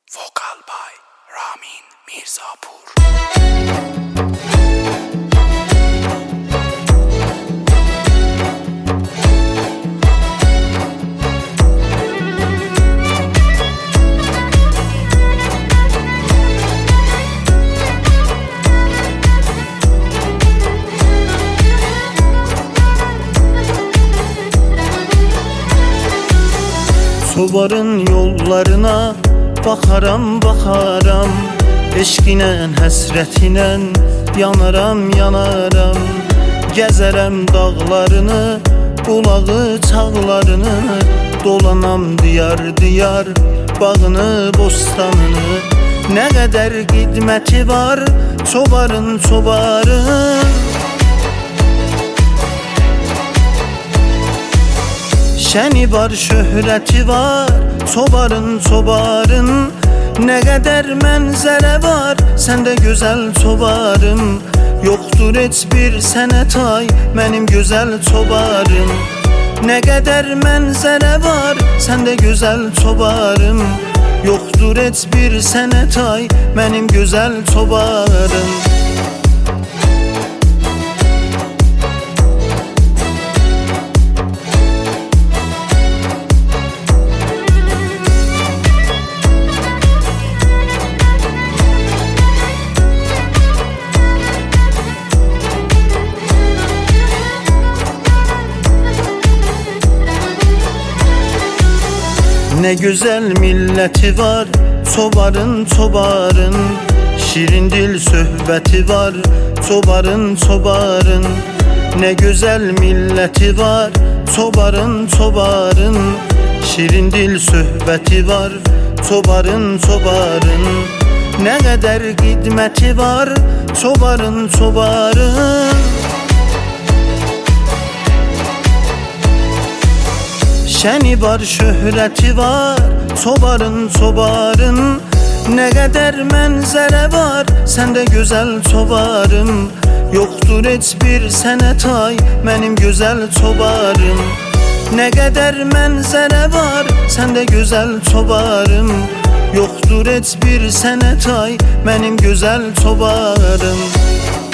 Vokal by Ramin Mirzapur. Sobarın yollarına bakaram bakaram, eşkinen həsrətinen yanaram yanaram. Gəzərəm dağlarını, bulağı çağlarını, dolanam diyar diyar, bağını bostanını. Nə qədər qidməti var çobarın çobarın, şəni var, şöhrəti var, çobarın, çobarın. Nə qədər mənzərə var, səndə gözəl çobarım. Yoxdur heç bir sənə tay, mənim gözəl çobarım. Nə qədər mənzərə var, səndə gözəl çobarım. Yoxdur heç bir sənə tay, mənim gözəl çobarım. Ne güzel milleti var çobarın çobarın, şirin dil söhbəti var çobarın çobarın. Ne güzel milleti var çobarın çobarın, şirin dil söhbəti var çobarın çobarın. Ne qədər qidməti var çobarın çobarın, şəni var, şöhrəti var, çobarın, çobarın. Nə qədər mənzərə var, səndə gözəl çobarım. Yoxdur heç bir sənə tay, mənim gözəl çobarım. Nə qədər mənzərə var, səndə gözəl çobarım. Yoxdur heç bir sənə tay, mənim gözəl çobarım.